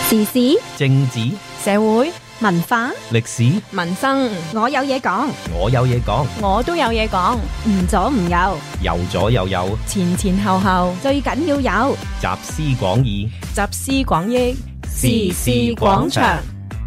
時事、 政治、 社會、文化、 歷史、 民生，我有嘢講， 我有嘢講， 我都有嘢講，唔左唔右， 右左右右， 前前後後，最緊要有集思廣益， 集思廣益，時事廣場。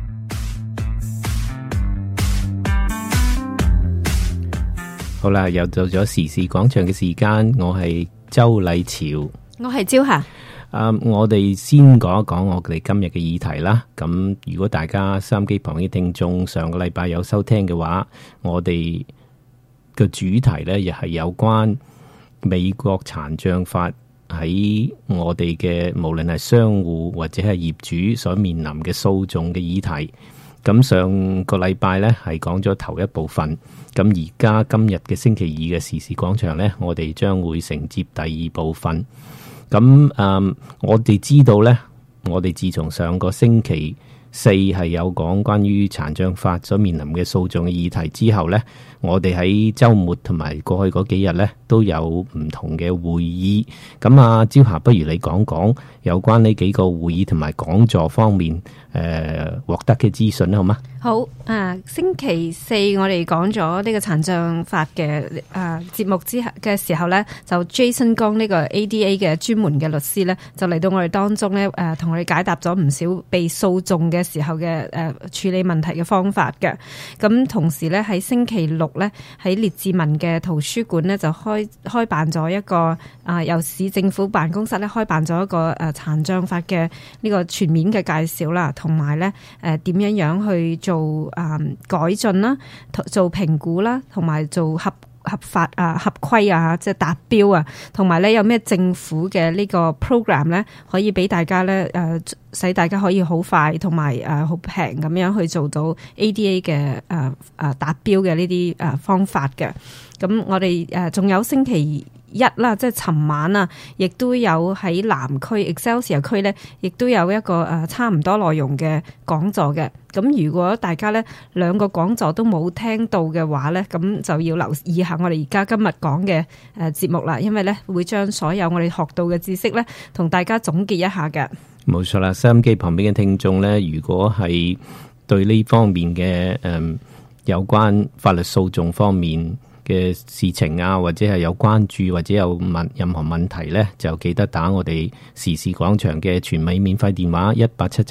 好啦，又到咗時事廣場嘅時間，我係周禮潮， 我係朝霞。 我哋先講一講我哋今日嘅議題啦。咁如果大家收音機旁嘅聽眾上個禮拜有收聽嘅話，我哋嘅主題呢，亦係有關美國殘障法喺我哋嘅無論係商戶或者係業主所面臨嘅訴訟嘅議題。咁上個禮拜呢係講咗頭一部分，咁而家今日嘅星期二嘅時事廣場呢，我哋將會承接第二部分。咁我哋知道呢，我哋自從上個星期四係有講關於殘障法所面臨嘅訴訟嘅議題之後呢，我哋喺週末同埋過去嗰幾日呢都有唔同嘅會議。咁朝霞，不如你講講有關呢幾個會議同埋講座方面獲得嘅資訊好嗎？ 好，星期四我哋講咗呢個殘障法嘅節目之後嘅時候呢，就 Jason 江呢個 ADA 嘅專門嘅律師呢，就嚟到我哋當中呢，同我哋解答咗唔少被訴訟嘅時候嘅處理問題嘅方法嘅。咁同時呢，喺星期六呢，喺列治文嘅圖書館呢，就開辦咗一個由市政府辦公室呢開辦咗一個殘障法嘅呢個全面嘅介紹啦，同埋呢點樣去做改進啦，做評估啦，同埋做合法合規啊，即係達標啊，同埋咧有咩政府嘅呢個 program 咧，可以俾大家咧使大家可以好快同埋好平咁樣去做到 ADA 嘅達標嘅呢啲方法嘅。咁我哋仲有星期一啦，即係尋晚啊，亦都有喺南區 Excelsior 區咧，亦都有一個差唔多內容嘅講座嘅。咁如果大家咧兩個講座都冇聽到嘅話咧，咁就要留意下我哋而家今日講嘅節目啦，因為咧會將所有我哋學到嘅知識咧同大家總結一下嘅。冇錯啦，收音機旁邊嘅聽眾咧，如果係對呢方面嘅有關法律訴訟方面嘅事情啊，或者係有關注或者有任何問題呢，就記得打我哋時事廣場嘅全美免費電話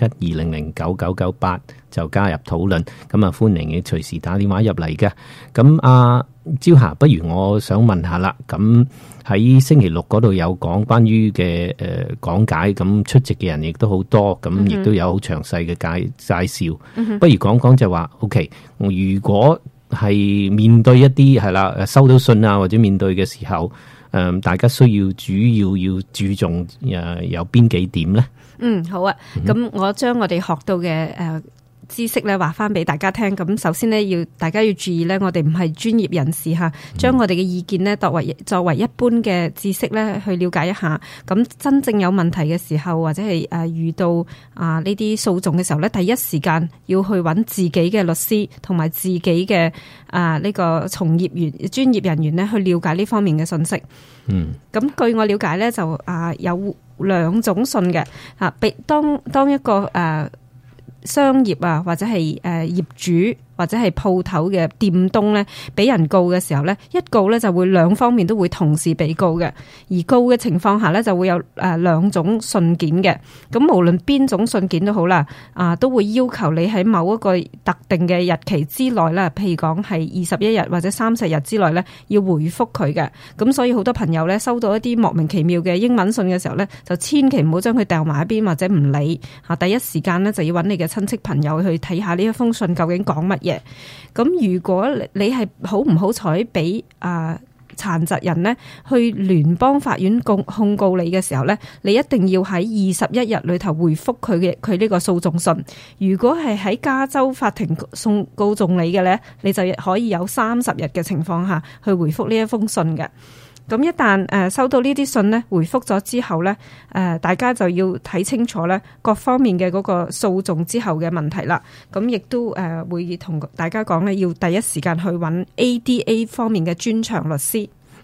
187720099998就加入討論。咁歡迎你隨時打電話入嚟嘅。咁朝霞，不如我想問下啦。咁喺星期六嗰度有講關於嘅講解，咁出席嘅人亦都好多，咁亦都有好詳細嘅介紹。不如講講就話 OK， 如果係面對一啲係啦，收到信啊或者面對嘅時候，大家需要主要注重有邊幾點呢？好啊，咁我將我哋學到嘅知識咧話翻俾大家聽。咁首先呢，大家要注意呢，我哋唔係專業人士吓，將我哋嘅意見呢作為一般嘅知識咧去了解一下。咁真正有問題嘅時候，或者係遇到呢啲訴訟嘅時候咧，第一時間要去揾自己嘅律師同埋自己嘅呢個從業員專業人員咧去了解呢方面嘅信息。咁據我了解咧，就有兩種信嘅當一個商業啊，或者係業主或者係鋪頭嘅店東咧，俾人告嘅時候咧，一告咧就會兩方面都會同時被告嘅。而告嘅情況下咧，就會有兩種信件嘅。咁無論邊種信件都好啦，都會要求你喺某一個特定嘅日期之內啦，譬如講係21日或者30日之內咧，要回覆佢嘅。咁所以好多朋友咧收到一啲莫名其妙嘅英文信嘅時候咧，就千祈唔好將佢掉埋一邊或者唔理。第一時間咧就要揾你嘅親戚朋友去睇下呢一封信究竟講乜嘢。咁如果你係好唔好彩俾殘疾人呢去聯邦法院控告你嘅時候呢，你一定要喺21日裏頭回覆佢呢個訴訟信。如果係喺加州法庭告訟你嘅呢，你就可以有30日嘅情況下去回覆呢一封信嘅。咁一旦收到呢啲信呢，回覆咗之後呢，大家就要睇清楚呢各方面嘅嗰個訴訟之後嘅問題啦。咁亦都會同大家講呢，要第一時間去揾 ADA 方面嘅專長律師。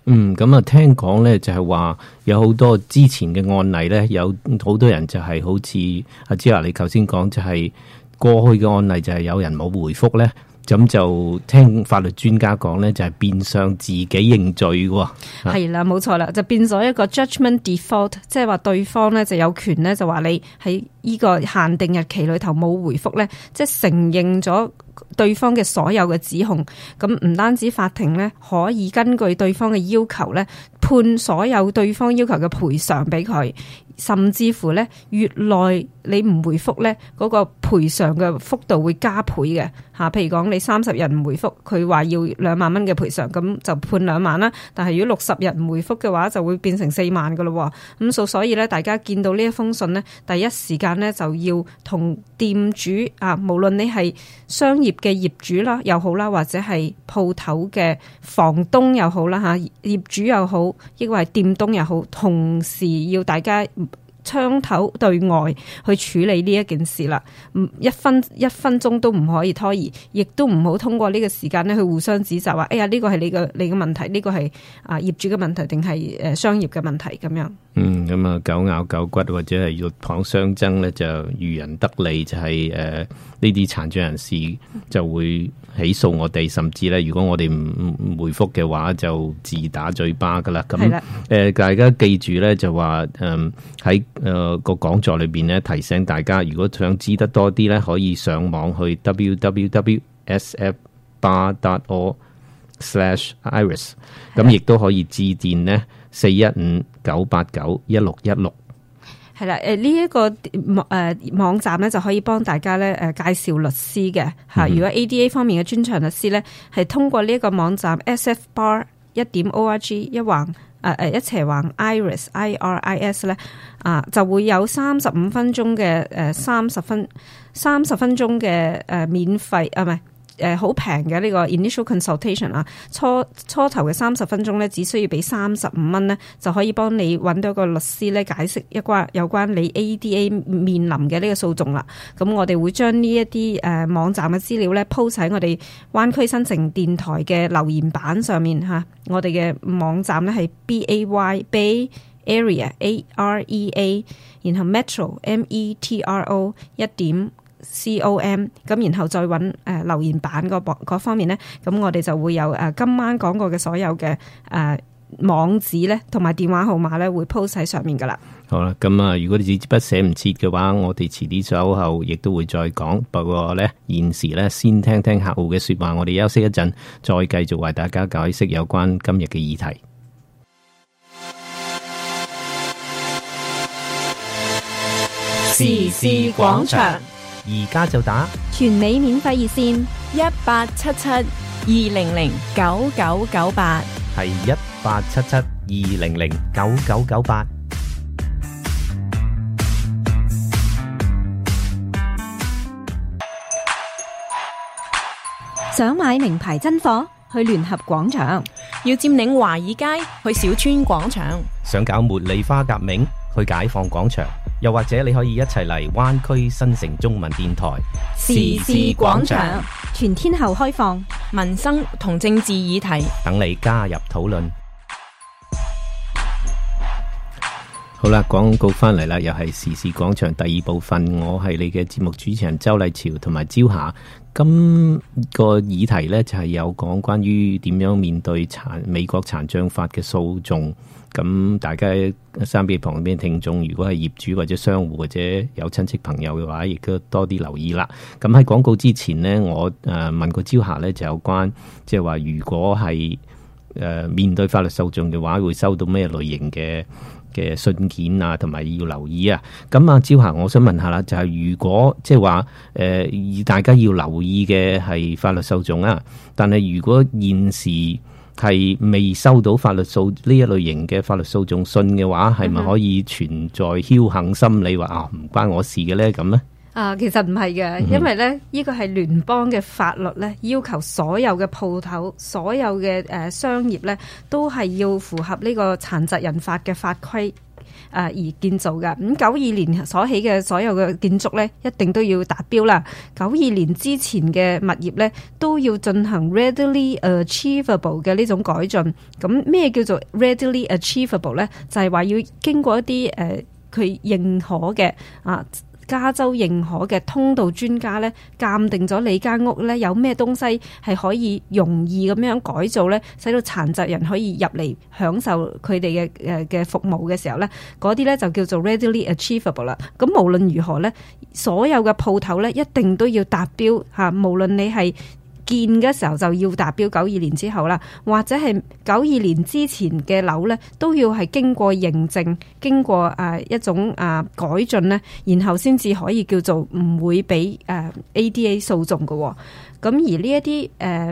咁啊，聽講咧就係話有好多之前嘅案例咧，有好多人就係好似阿芝華你頭先講，就係過去嘅案例就係有人冇回覆咧，咁就聽法律專家講咧，就係變相自己認罪喎。 係啦，冇錯啦，就變咗一個 judgment default， 即係話對方咧就有權咧就話你喺呢個限定日期裏頭冇回覆咧，即係承認咗對方嘅所有嘅指控。咁唔單止法庭咧可以根據對方嘅要求咧判所有對方要求嘅賠償俾佢，甚至乎咧越耐你唔回覆咧，嗰個賠償嘅幅度會加倍嘅嚇。譬如講你30日唔回覆，佢話要2萬蚊嘅賠償，咁就判2萬啦。但係如果60日唔回覆嘅話，就會變成4萬噶咯。咁所以咧，大家見到呢一封信咧，第一時間咧就要同店主啊，無論你係商業嘅業主啦又好啦，或者係鋪頭嘅房東又好啦嚇，業主又好，亦或係店東又好，同時要大家槍頭對外去處理呢一件事啦，一分鐘都唔可以拖延，亦都唔好通過呢個時間咧去互相指責話，哎呀呢個係你嘅問題，呢個係業主嘅問題定係商業嘅問題咁樣。 咁啊，狗咬狗骨或者係鷸蚌相爭咧，就漁人得利，就係呢啲殘障人士就會起訴我哋，甚至咧如果我哋唔回覆嘅話，就自打嘴巴噶啦。咁大家記住咧，就話喺個講座裏邊咧提醒大家，如果想知得多啲咧，可以上網去 www.sfbar.org/iris， 咁亦都可以致電呢415-989-1616。 係啦，呢一個網站咧就可以幫大家咧介紹律師嘅嚇。如果 ADA 方面嘅專長律師咧，係通過呢一個網站 sfbar.org 一斜橫 iris 咧就會有35分鐘嘅30分鐘嘅免費唔係。好平嘅呢個 initial consultation 啊，初頭嘅30分鐘咧，只需要俾35蚊咧，就可以幫你揾到一個律師咧解釋有關你 ADA 面臨嘅呢個訴訟啦。咁我哋會將呢一啲網站嘅資料咧 post 喺我哋灣區新城電台嘅留言板上面嚇。我哋嘅網站咧係 Bay Area AREA， 然後 Metro METRO 1.com， 咁然後再揾留言板嗰方面呢，咁我哋就會有今晚講過嘅所有嘅網址呢，同埋電話號碼呢，會 post 喺上面噶啦。 好啦，咁啊，如果你紙筆寫唔切嘅話，我哋遲啲稍後亦都會再講。不過呢，現時呢，先聽聽客戶嘅說話，我哋休息一陣，再繼續為大家解釋有關今日嘅議題。 時事廣場， 而家就打全美免費熱線 1877-200-9998， 係1877-200-9998。 想買名牌真貨，去聯合廣場； 要佔領華爾街，去小村廣場； 想搞茉莉花革命，去解放廣場。又或者你可以一齊嚟灣區新城中文電台時事廣場， 全天候開放， 民生同政治議題， 等你加入討論。好啦，廣告翻嚟啦，又係時事廣場第二部分，我係你嘅節目主持人周麗潮同埋朝霞。今個議題呢，就係有講關於點樣面對美國殘障法嘅訴訟。咁大家收音機旁邊聽眾，如果係業主或者商戶或者有親戚朋友嘅話，亦都多啲留意啦。咁喺廣告之前呢，我問過朝霞呢，就有關即係話，如果係面對法律訴訟嘅話，會收到咩類型嘅信件啊，同埋要留意啊。咁啊，朝霞，我想問下啦，就係如果即係話大家要留意嘅係法律訴訟啊，但係如果現時係未收到法律訴呢一類型嘅法律訴訟信嘅話，係咪可以存在僥倖心理，話唔關我事嘅咧咁咧？ 其實唔係嘅，因為咧呢個係聯邦嘅法律咧，要求所有嘅鋪頭、所有嘅商業咧，都係要符合呢個殘疾人法嘅法規而建造嘅。咁92年所起嘅所有嘅建築咧，一定都要達標啦。92年之前嘅物業咧，都要進行 readily achievable 嘅呢種改進。咁咩叫做 readily achievable 咧？就係話要經過一啲佢認可嘅加州認可嘅通道專家咧，鑑定咗你間屋咧有咩東西係可以容易咁樣改造咧，使到殘疾人可以入嚟享受佢哋嘅服務嘅時候咧，嗰啲咧就叫做 readily achievable 啦。咁無論如何咧，所有嘅鋪頭咧一定都要達標嚇，無論你係建嘅時候就要達標92年之後啦，或者係92年之前嘅樓咧，都要係經過認證，經過一種改進咧，然後先至可以叫做唔會俾ADA 訴訟嘅。咁而呢一啲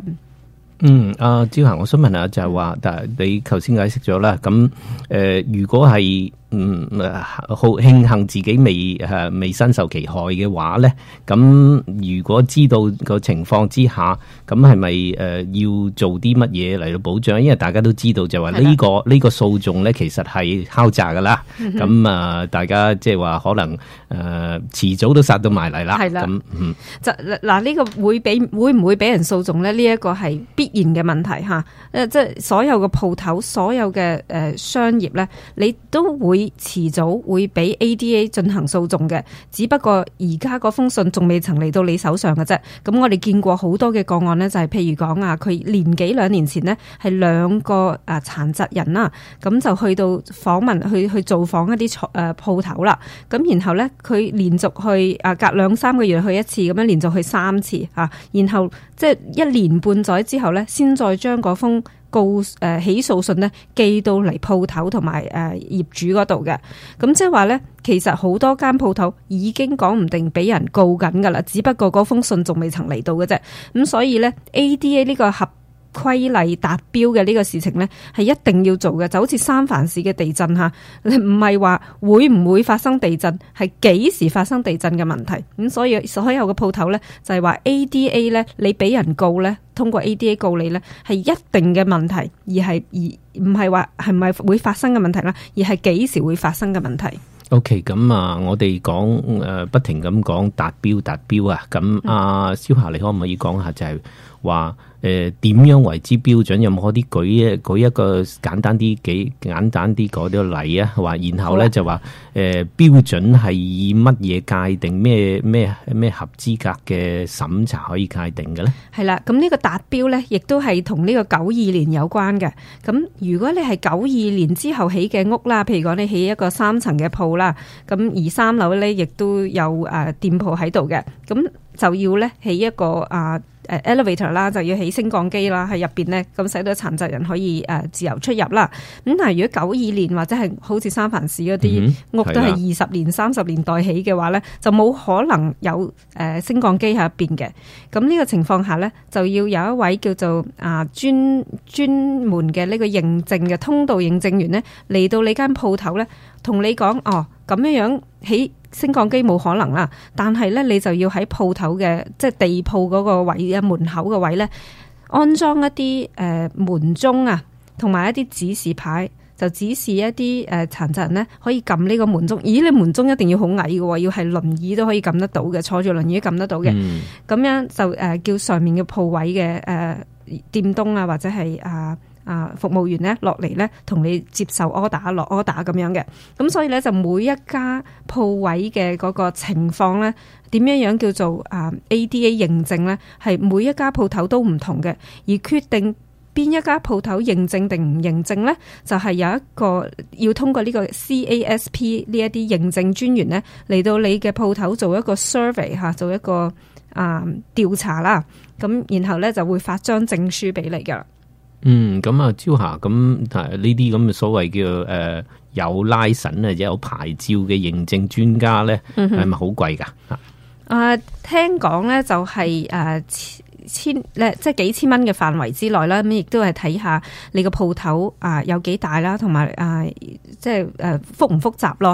招霞，我想問下就係話，但係你頭先解釋咗啦，咁如果係好慶幸自己未身受其害嘅話咧，咁如果知道個情況之下，咁係咪要做啲乜嘢嚟到保障？因為大家都知道就話呢個訴訟咧，其實係敲詐噶啦。咁大家即係話可能遲早都殺到埋嚟啦。係啦，咁就嗱呢個會唔會俾人訴訟咧？呢一個係必然嘅問題嚇。即係所有嘅鋪頭、所有嘅商業咧，你都會遲早會俾 ADA 進行訴訟嘅，只不過而家嗰封信仲未曾嚟到你手上嘅啫。咁我哋見過好多嘅個案呢，就係譬如講佢年幾兩年前呢，係2個殘疾人啦，咁就去到訪問去造訪一啲鋪頭啦。咁然後呢，佢連續去隔2-3個月去一次，咁樣連續去3次啊，然後即係1年半載之後呢，先再將嗰封起訴信呢寄到嚟鋪頭同埋業主嗰度嘅。咁即係話呢，其實好多間鋪頭已經講唔定俾人告緊噶啦，只不過嗰封信仲未曾嚟到嘅啫。咁所以呢 ADA 呢個合規例達標嘅呢個事情呢，係一定要做嘅，就好似三藩市嘅地震嚇，唔係話會唔會發生地震，係幾時發生地震嘅問題。咁所以所有嘅鋪頭呢，就係話 ADA 呢，你俾人告呢，通過 ADA 告你呢，係一定嘅問題，而唔係話係咪會發生嘅問題啦，而係幾時會發生嘅問題。 OK， 咁我哋講不停咁講達標啊，咁蕭霞，你可唔可以講下就係話點樣為之標準？有冇啲舉一個簡單啲嗰啲例啊？話然後咧就話標準係以乜嘢界定？咩合資格嘅審查可以界定嘅咧？係啦，咁呢個達標咧，亦都係同呢個92年有關嘅。咁如果你係92年之後起嘅屋啦，譬如講你起一個3層嘅鋪啦，咁而3樓咧亦都有店鋪喺度嘅，咁就要咧起一個elevator 啦，就要起升降機啦，喺入邊咧，咁使到殘疾人可以自由出入啦。咁但係如果92年或者係好似三藩市嗰啲屋都係20年、30年代起嘅話咧，就冇可能有升降機喺入邊嘅。咁呢個情況下咧，就要有一位叫做專門嘅呢個認證嘅通道認證員咧，嚟到你間鋪頭咧，同你講咁樣起升降機冇可能啦，但係咧你就要喺鋪頭嘅即係地鋪嗰個位啊，門口嘅位咧，安裝一啲門鐘啊，同埋一啲指示牌，就指示一啲殘疾人咧可以撳呢個門鐘。咦，你門鐘一定要好矮嘅，要係輪椅都可以撳得到嘅，坐住輪椅都撳得到嘅。咁樣就叫上面嘅鋪位嘅店東啊，或者係服務員咧落嚟咧，同你接受 order 落 order 咁樣嘅。咁所以咧就每一家鋪位嘅嗰個情況咧，點樣叫做ADA 認證咧，係每一家鋪頭都唔同嘅。而決定邊一家鋪頭認證定唔認證咧，就係有一個要通過呢個 CASP 呢一啲認證專員咧嚟到你嘅鋪頭做一個 survey 吓，做一個調查啦。咁然後咧就會發張證書俾你噶。 咁招霞，咁呢啲咁嘅所謂叫有 license 或者有牌照嘅認證專家咧，係咪好貴噶？ 聽講咧就係即係幾千蚊嘅範圍之內啦。咁亦都係睇下你個鋪頭有幾大啦，同埋即係複唔複雜咯。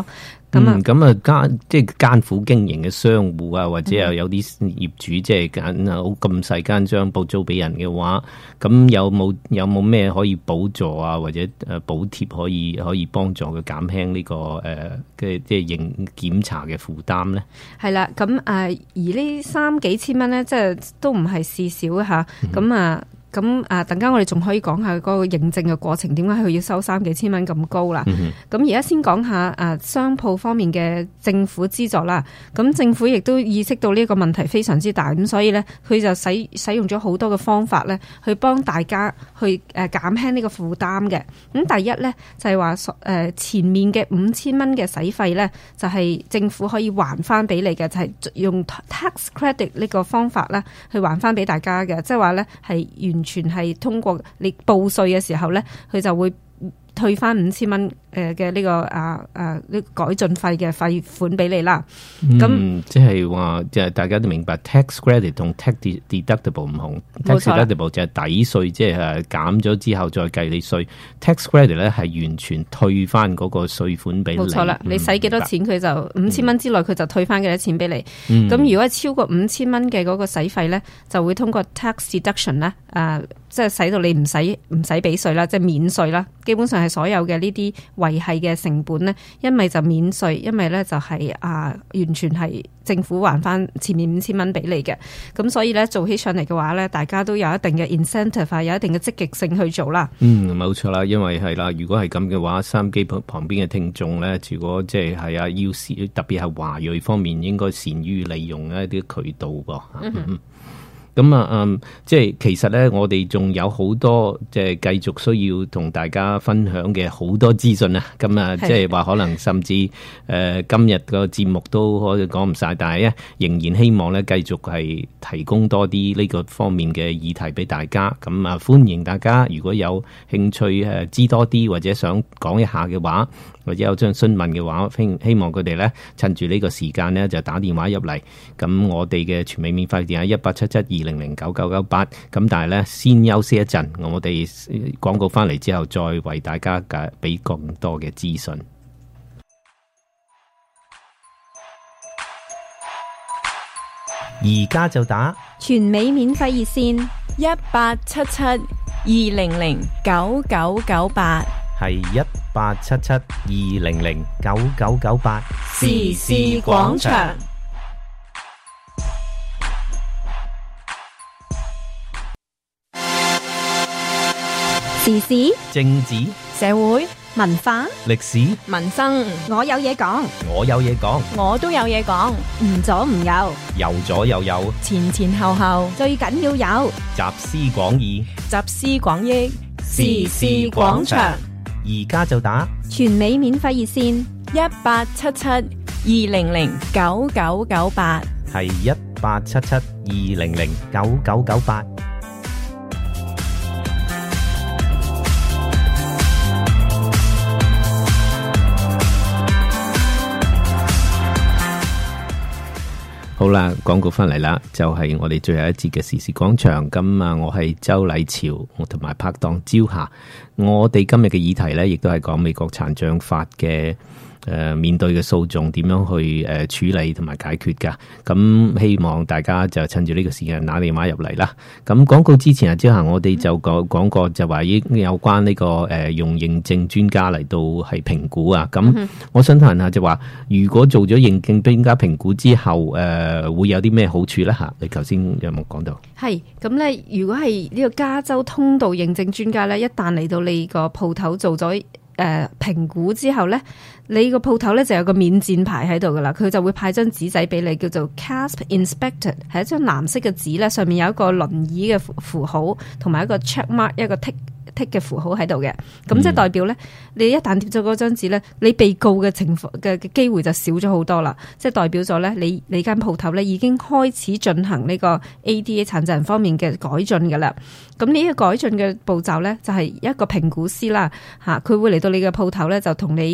即係艱苦經營嘅商戶啊，或者又有啲業主即係揀好咁細間將鋪租俾人嘅話，咁有冇咩可以補助啊，或者補貼可以幫助佢減輕呢個嘅即係檢查嘅負擔咧？ 係啦，咁而呢3幾千蚊咧，即係都唔係事少嚇，咁等間我哋仲可以講下嗰個認證嘅過程，點解佢要收3幾千蚊咁高啦？咁而家先講下商鋪方面嘅政府資助啦。咁政府亦都意識到呢個問題非常之大，咁所以咧佢就使用咗好多嘅方法咧，去幫大家去減輕呢個負擔嘅。咁第一咧就係話前面嘅5000蚊嘅使費咧，就係政府可以還翻俾你嘅，就係用 tax credit 呢個方法咧去還翻俾大家嘅，即係話咧係完全係通過你報稅嘅時候咧，佢就會退翻5000蚊嘅呢個呢改進費嘅費款俾你啦。咁即係話，即係大家都明白 tax credit 同 tax deductible 唔同。tax deductible 就係抵稅，即係減咗之後再計你稅。tax credit 咧係完全退翻嗰個稅款俾你。 冇錯啦，你使幾多錢佢就5000蚊之內佢就退翻幾多錢俾你。咁如果係超過5000蚊嘅嗰個使費咧，就會通過 tax deduction 咧，即係使到你唔使俾稅啦，即係免稅啦。基本上係所有嘅呢啲維繫嘅成本咧，因為就免稅，因為咧就係完全係政府還翻前面5000蚊俾你嘅。咁所以咧做起上嚟嘅話咧，大家都有一定嘅 incentive， 有一定嘅積極性去做啦。 冇錯啦，因為係啦，如果係咁嘅話，收音機旁邊嘅聽眾咧，如果即係要特別係華裔方面，應該善於利用一啲渠道噃。咁即係其實咧，我哋仲有好多即係繼續需要同大家分享嘅好多資訊啊！咁即係話可能甚至今日個節目都可以講唔晒，但係咧仍然希望咧繼續係提供多啲呢個方面嘅議題俾大家。咁歡迎大家如果有興趣知多啲或者想講一下嘅話，或者有張詢問嘅話，希望佢哋咧趁住呢個時間咧就打電話入嚟。咁我哋嘅全美免費電話187720099998。咁但係咧先休息一陣，我哋廣告翻嚟之後再為大家俾更多嘅資訊。 而家就打全美免費熱線 187720099998， 係187720099998。 時事廣場。 時事、 政治、 社會、 文化、 歷史、 民生， 我有嘢講， 我有嘢講， 我都有嘢講， 唔左唔右， 右左右右， 前前後後， 最緊要有集思廣益， 集思廣益，時事廣場。 而家就打全美免費熱線 187720099998， 係187720099998。 好啦，廣告翻嚟啦，就係我哋最後一節嘅時事廣場。咁我係周禮潮，我同埋拍檔朝霞。我哋今日嘅議題呢，亦都係講美國殘障法嘅面對嘅訴訟點樣去處理同埋解決噶。咁希望大家就趁住呢個時間打電話入嚟啦。咁廣告之前朝霞我哋就講過就話已經有關呢個用認證專家嚟到係評估啊。咁我想問下就話，如果做咗認證專家評估之後，會有啲咩好處呢？吓，你頭先有冇講到？ 係咁咧，如果係呢個加州通道認證專家咧，一旦嚟到你個鋪頭做咗評估之後咧，你個鋪頭咧就有個免戰牌喺度噶啦，佢就會派張紙仔俾你，叫做 CASP Inspected， 係一張藍色嘅紙咧，上面有一個輪椅嘅符號，同埋一個 check mark， 一個剔嘅符號喺度嘅。咁即係代表咧，你一旦貼咗嗰張紙咧，你被告嘅情況嘅機會就少咗好多啦。即係代表咗咧，你間鋪頭咧已經開始進行呢個 ADA 殘疾人方面嘅改進噶啦。咁呢個改進嘅步驟咧，就係一個評估師啦，佢會嚟到你嘅鋪頭咧，就同你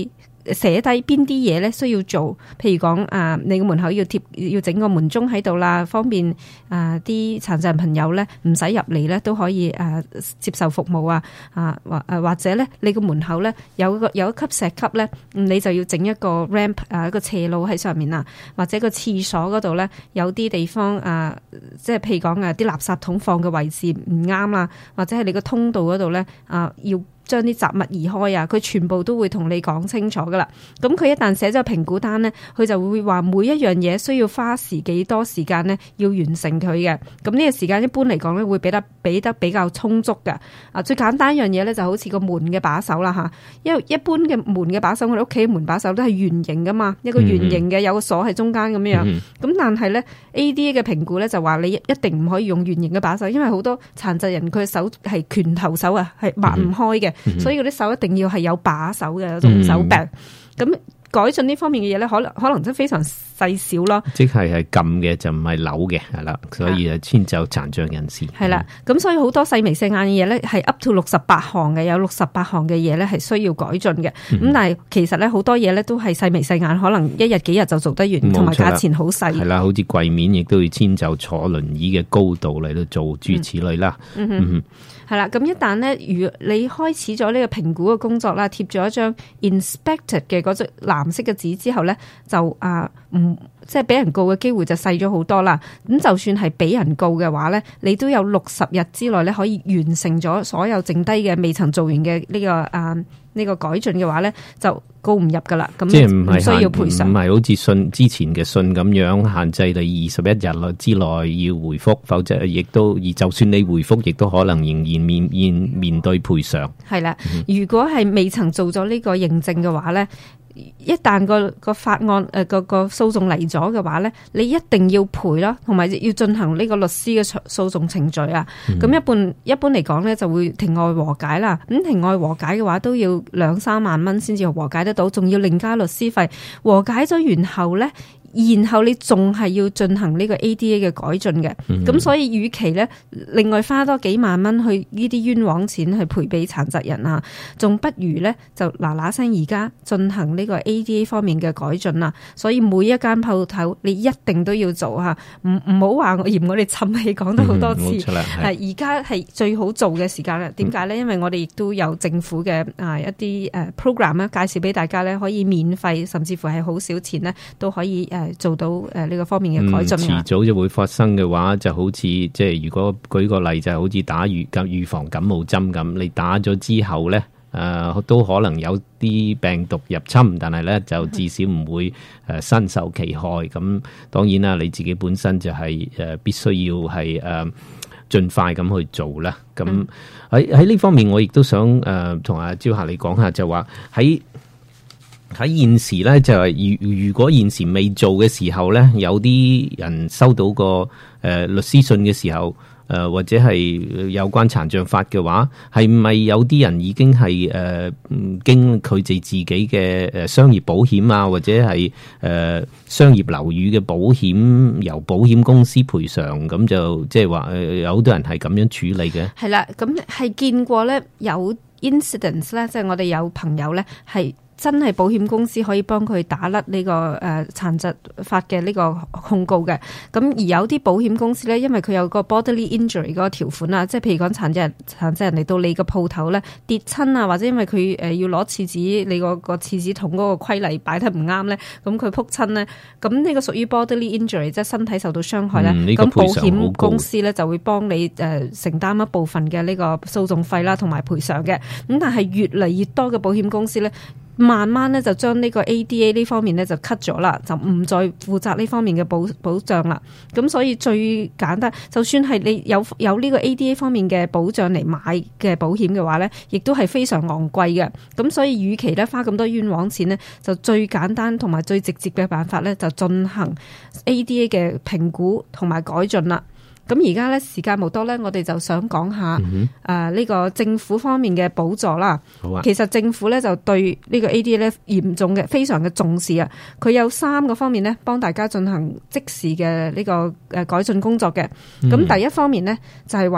寫低邊啲嘢咧需要做，譬如講你個門口要整個門鐘喺度啦，方便啲殘疾人朋友咧唔使入嚟咧都可以接受服務或者咧你個門口咧有一級石級咧，你就要整一個 ramp 一個斜路喺上面啊，或者個廁所嗰度咧有啲地方即係譬如講啲垃圾桶放嘅位置唔啱啦，或者係你個通道嗰度咧要將啲雜物移開啊，佢全部都會同你講清楚噶啦。咁佢一旦寫咗評估單呢，佢就會話每一樣嘢需要花幾多時間呢，要完成佢嘅。咁呢個時間一般嚟講呢，會俾得比較充足嘅。最簡單一樣嘢呢，就好似個門嘅把手啦嚇，因為一般嘅門嘅把手，我哋屋企門把手都係圓形噶嘛，一個圓形嘅有個鎖喺中間咁樣。咁但係呢 ADA 嘅評估呢，就話你一定唔可以用圓形嘅把手，因為好多殘疾人佢手係拳頭手啊，係擘唔開嘅。所以嗰啲手一定要係有把手嘅嗰種手柄，咁改進呢方面嘅嘢咧，可能真係非常細小咯。 即係撳嘅就唔係扭嘅，係啦，所以就遷就殘障人士。 係啦，咁所以好多細眉細眼嘅嘢咧，係 up to 68項嘅，有68項嘅嘢咧係需要改進嘅。咁但係其實咧好多嘢咧都係細眉細眼，可能一日幾日就做得完，同埋價錢好細。係啦，好似櫃面亦都要遷就坐輪椅嘅高度嚟到做諸如此類啦。 係啦，咁一旦咧，如果你開始咗呢個評估嘅工作啦，貼咗一張 inspected 嘅嗰隻藍色嘅紙之後咧，就即係俾人告嘅機會就細咗好多啦。咁就算係俾人告嘅話咧，你都有60日之內咧可以完成咗所有剩低嘅未曾做完嘅呢個改進嘅話咧，就告唔入噶啦。咁即係唔需要賠償， 唔係好似信之前嘅信咁樣限制你21日之內要回覆，否則亦都而就算你回覆，亦都可能仍然面對賠償。 係啦，如果係未曾做咗呢個認證嘅話咧，一旦個法案個訴訟嚟咗嘅話咧，你一定要賠啦，同埋要進行呢個律師嘅訴訟程序啊。咁一般嚟講咧，就會庭外和解啦。咁庭外和解嘅話，都要2-3萬蚊先至和解得到，仲要另加律師費。和解咗完後咧，然後你仲係要進行呢個 ADA 嘅改進嘅，咁所以與其咧另外花多幾萬蚊去呢啲冤枉錢去賠俾殘疾人啊，仲不如咧就嗱聲而家進行呢個 ADA 方面嘅改進啦。所以每一間鋪頭你一定都要做嚇，唔好話我嫌我哋沉氣講得好多次，係而家係最好做嘅時間啦。點解咧？因為我哋亦都有政府嘅一啲program 咧，介紹俾大家咧，可以免費，甚至乎係好少錢咧都可以做到呢個方面嘅改進。 遲早就會發生嘅話，就好似即係如果舉個例，就好似打預防感冒針咁，你打咗之後咧，都可能有啲病毒入侵，但係咧就至少唔會身受其害。咁當然啦，你自己本身就係必須要係盡快咁去做啦。咁喺呢方面，我亦都想同阿招霞你講下，就話喺現時咧，就係如果現時未做嘅時候咧，有啲人收到個律師信嘅時候，或者係有關殘障法嘅話，係咪有啲人已經係經佢哋自己嘅商業保險啊，或者係商業樓宇嘅保險由保險公司賠償，咁就即係話有好多人係咁樣處理嘅。 係啦，咁係見過咧有 incidents 咧，即係我哋有朋友咧係。真係保險公司可以幫佢打甩呢個殘疾法嘅呢個控告嘅，咁而有啲保險公司咧，因為佢有個 bodily injury 嗰個條款啊，即係譬如講殘疾人嚟到你個鋪頭咧跌親啊，或者因為佢要攞廁紙，你個廁紙筒嗰個規例擺得唔啱咧，咁佢撲親咧，咁呢個屬於 bodily injury， 即係身體受到傷害咧，咁保險公司咧就會幫你承擔一部分嘅呢個訴訟費啦，同埋賠償嘅。咁但係越嚟越多嘅保險公司咧，慢慢咧就將呢個 ADA 呢方面咧就 cut 咗啦，就唔再負責呢方面嘅保障啦。咁所以最簡單，就算係你有呢個 ADA 方面嘅保障嚟買嘅保險嘅話咧，亦都係非常昂貴嘅。咁所以與其咧花咁多冤枉錢咧，就最簡單同埋最直接嘅辦法咧，就進行 ADA 嘅評估同埋改進啦。咁而家咧時間冇多咧，我哋就想講下呢個政府方面嘅補助啦。好啊，其實政府咧就對呢個 ADA 咧嚴重嘅非常嘅重視啊。佢有3個方面咧幫大家進行即時嘅呢個改進工作嘅。咁第一方面咧就係話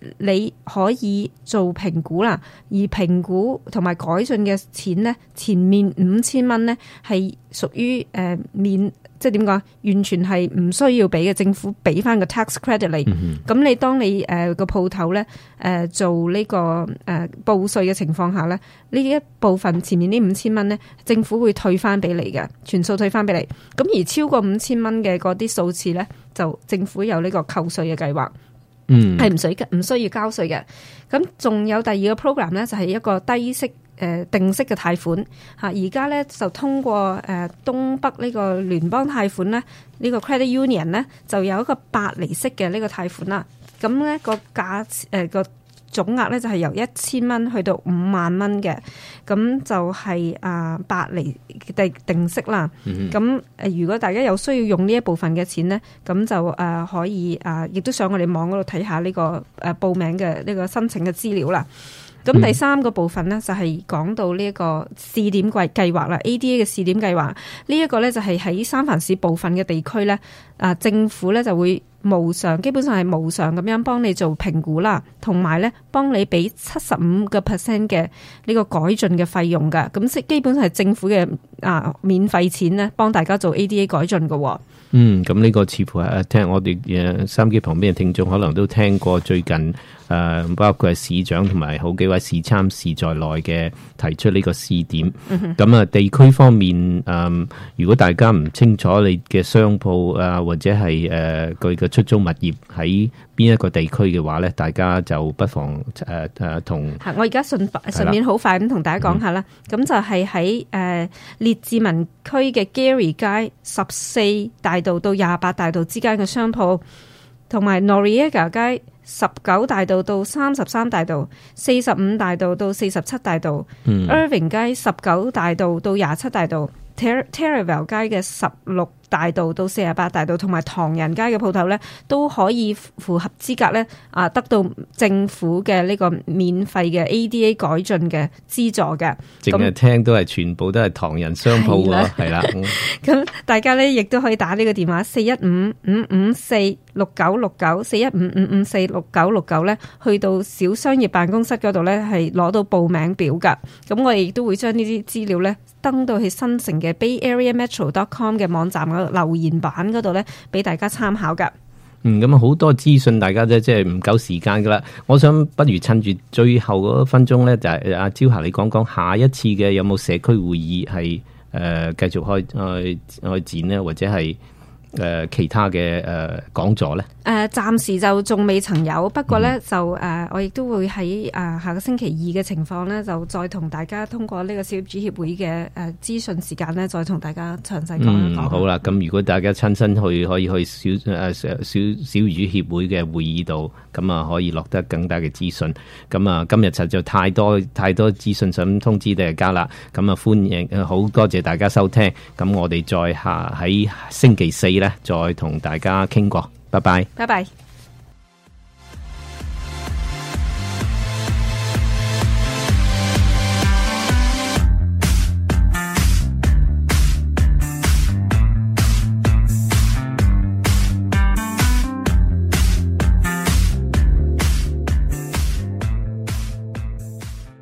你可以做評估啦，而評估同埋改進嘅錢呢，前面5000蚊呢係屬於免，即係點講，完全係唔需要俾嘅，政府俾翻個 tax credit 你。咁你當你個鋪頭咧做呢個報稅嘅情況下咧，呢一部分前面呢5000蚊咧，政府會退翻俾你嘅，全數退翻俾你。咁而超過5000蚊嘅嗰啲數次咧，就政府有呢個扣稅嘅計劃。係唔需要交稅嘅。咁仲有第二個 program 咧，就係一個低息定息嘅貸款嚇。而家咧就通過東北呢個聯邦貸款咧，呢個 credit union 咧就有一個8厘息嘅呢個貸款啦。咁咧個價個總額咧就係由1000蚊去到5萬蚊嘅，咁就係8厘定息啦。咁如果大家有需要用呢一部分嘅錢咧，咁就可以亦都上我哋網嗰度睇下呢個報名嘅呢個申請嘅資料啦。咁第三個部分咧就係講到呢一個試點計劃啦 ，ADA 嘅試點計劃。呢一個咧就係喺三藩市部分嘅地區咧，政府咧就會基本上係無償咁樣幫你做評估啦，同埋咧幫你俾75% 嘅呢個改進嘅費用噶。咁基本上係政府嘅免費錢咧，幫大家做 ADA 改進噶。 咁呢個似乎係聽我哋收音機旁邊嘅聽眾可能都聽過最近包括係市長同埋好幾位市參事在內嘅提出呢個試點。咁地區方面如果大家唔清楚你嘅商鋪或者係佢嘅出租物業喺邊一個地區嘅話咧，大家就不妨同我而家順便好快咁同大家講下啦。咁就係喺列治文區嘅 Gary 街14大道到28大道之間嘅商鋪，同埋 Noriega 街19大道到33大道、45大道到47大道、Irving 街19大道到27大道、Terraville 街嘅16大道到48大道，同埋唐人街嘅鋪頭咧，都可以符合資格咧，得到政府嘅呢個免費嘅 ADA 改進嘅資助嘅。 淨係聽都係全部都係唐人商鋪喎，係啦。 咁大家咧亦都可以打呢個電話415-554-6969，415-554-6969咧，去到小商業辦公室嗰度咧，係攞到報名表噶。咁我哋亦都會將呢啲資料咧登到去新城嘅 BayAreaMetro.com 嘅網站留言板嗰度咧，俾大家參考噶。 咁好多資訊，大家即係唔夠時間噶啦。我想不如趁住最後嗰分鐘咧，就係阿朝霞你講講下一次嘅有冇社區會議係繼續開展呢，或者係其他嘅講座咧？ 暫時就仲未曾有，不過咧就我亦都會喺下個星期2嘅情況咧，就再同大家通過呢個小業主協會嘅資訊時間咧，再同大家詳細講一講。好啦，咁如果大家親身去，可以去小業主協會嘅會議度，咁可以落得更大嘅資訊。咁今日實在太多資訊想通知大家啦。咁歡迎，好多謝大家收聽。咁我哋再喺星期4咧，再同大家傾過。拜拜。 拜拜。